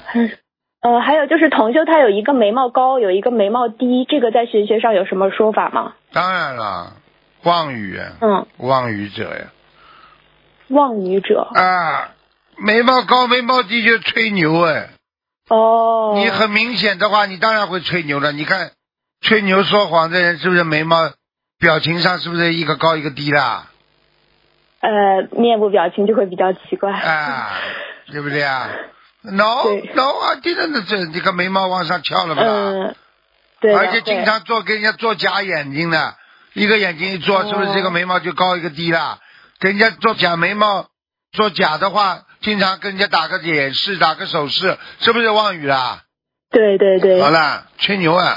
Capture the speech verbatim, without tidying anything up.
嗯，呃，还有就是同修他有一个眉毛高，有一个眉毛低，这个在玄学上有什么说法吗？ 当然了，妄语， 嗯， 妄语者呀。 妄语者。 啊，眉毛高眉毛低就吹牛哎。 哦。 你很明显的话，你当然会吹牛了。你看，吹牛说谎的人是不是眉毛表情上是不是一个高一个低啦？ 呃，面部表情就会比较奇怪。 啊，对不对啊 ？No No 啊，真的这这个眉毛往上翘了吧？ 嗯，对。 而且经常做给人家做假眼睛的，一个眼睛一做，是不是这个眉毛就高一个低啦？给人家做假眉毛，做假的话，经常跟人家打个眼势，打个手势，是不是妄语啦？ 对对对。 好了，吹牛啊！